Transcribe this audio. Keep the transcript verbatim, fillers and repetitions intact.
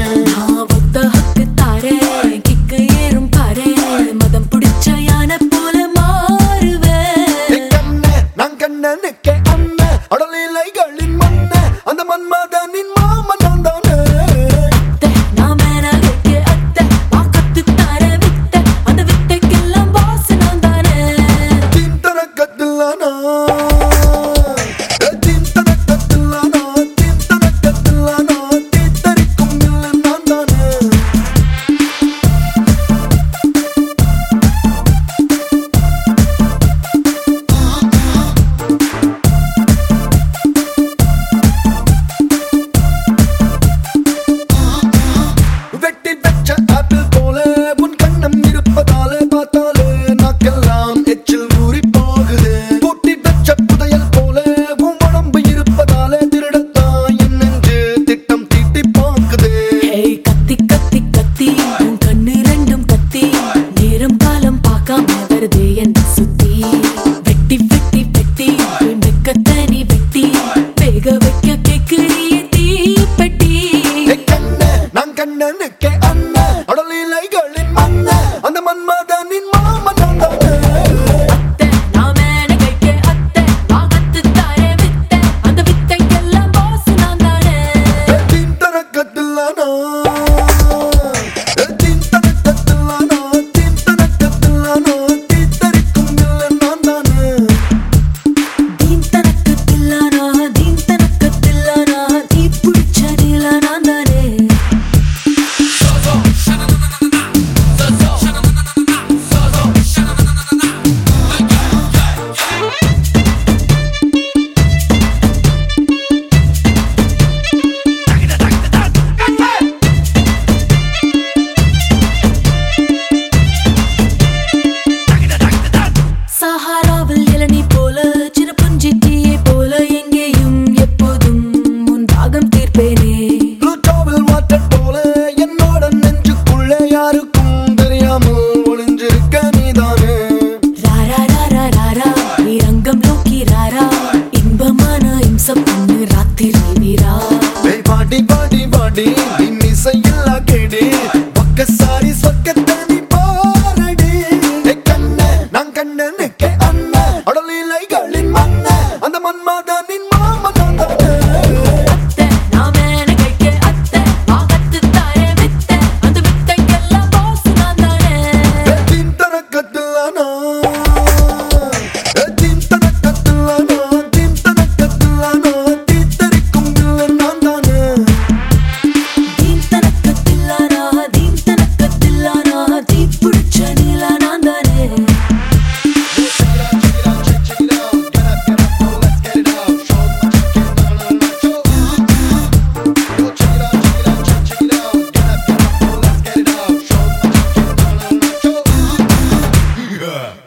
நான் ஒத்த ஹக்கு தாரேன் கிக்கு ஏறும் பாரு மதம் பிடிச்ச யானை போல மாறுவேன் கண்ணே நான் கண்ணனுக்கே அண்ணே அடலிலைகளின் மண்ணே அந்த மன்மதனின் மாமன் நான் தானே நான் மேனகைக்கு அத்தை வாக்கத்து தார வித்தை அந்த வித்தைக்கெல்லாம் பாஸ் நான் தானே தீன் தரக்கத்தில்லானா வெட்டி வெச்ச ஆப்பிள் போல உன் கண்ணம் இருப்பதாலே பார்த்தாலே நாக்கெல்லாம் எச்சில் ஊறி போகுது பூட்டி வெச்ச புதையல் போல உன் உடம்பு இருப்பதாலே திருடத்தான் என் நெஞ்சு திட்டம் தீட்டி பார்க்குது ஏய் கத்தி கத்தி கத்தி உன் கண்ணு ரெண்டும் கத்தி நேரம் காலம் பார்க்காம வருது என்ன சுத்தி வெட்டி வெட்டி வெட்டி வெக்கத்தனி வெட்டி வேக வைக்க கேக்குறிய தீ பெட்டி கண்ணே நான் கண்ணனுக்கே அண்ணே அடலிலைகளின் மண்ணே அந்த மன்மதனின் மாமன் நான் தானே அத்தை நான் மேனகைக்கு அத்தை வாக்கத்து தார வித்தை அந்த வித்தைக்கெல்லாம் பாஸ் நான் தானே தீன் தரக்கத்தில்லானா தீன் தரக்கத்தில்லானா தீன் தரக்கத்தில்லானா தீத்தரிக்கும் இல்லை நான் தானே தீன் தனக்கு தில்லானா தீன் தனக்கு தில்லானா தீ பிடிச்ச நீல நான் தானே சஹாராவில் இளநீ போல சின்ன புஞ்சி தீயை போல எங்கேயும் எப்போதும் உன் தாகம் தீர்ப்பேனே ப்ளூட்டோவில் வாட்டர் போல என்னோட நெஞ்சுக்குள்ளே யாருக்கும் தெரியாமல் ஒளிஞ்சிருக்க நீதானே ராரா ராரா ராரா நீ ரங்கம் நோக்கி ராரா இன்பமான இம்சம் பொண்ணு ராத்திரி வீரா ஏய் பாடி பாடி பாடி நீ மிசையில்லா கேடி பக்க சாரி சொர்க்கத்தை நீ பாரடி ஏய் கண்ணே நான் கண்ணனுக்கே அண்ணே அடலிலைகளின் மண்ணே அந்த மன்மதனின் மாமன் நான் தானே அத்தை நான் மேனகைக்கு அத்தை வாக்கத்து தார வித்தை அந்த வித்தைக்கெல்லாம் பாஸ் நான் தானே தீன் தரக்கத்தில்லானா தீன் தரக்கத்தில்லானா தீன் தரக்கத்தில்லானா தீத்தரிக்கும் இல்லை நான் தானே தீன் தனக்கு தில்லானா தீன் தனக்கு தில்லானா தீ பிடிச்ச நீல நான் தானே Yeah.